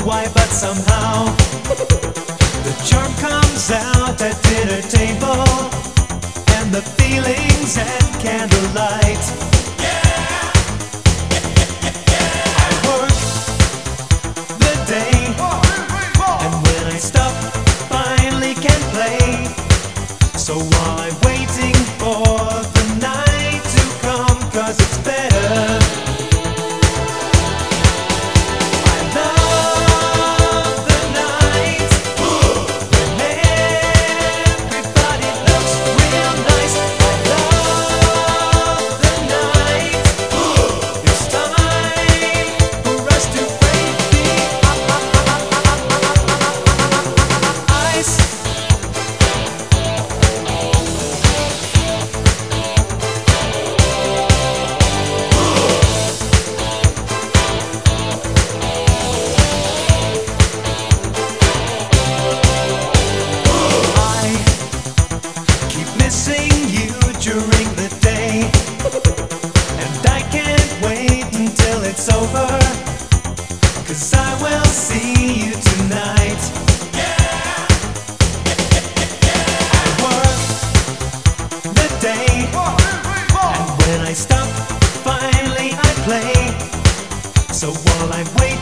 why, but somehow the charm comes out at dinner table, and the feelings at candlelight. I work the day, and when I stop, finally can play. So while I'm waiting for the night to come, 'cause it's better, I love the night when everybody looks real nice. I love the night. It's time for us to break the ice. Missing you during the day, and I can't wait until it's over, 'cause I will see you tonight. I work the day, and when I stop, finally I play. So while I'm waiting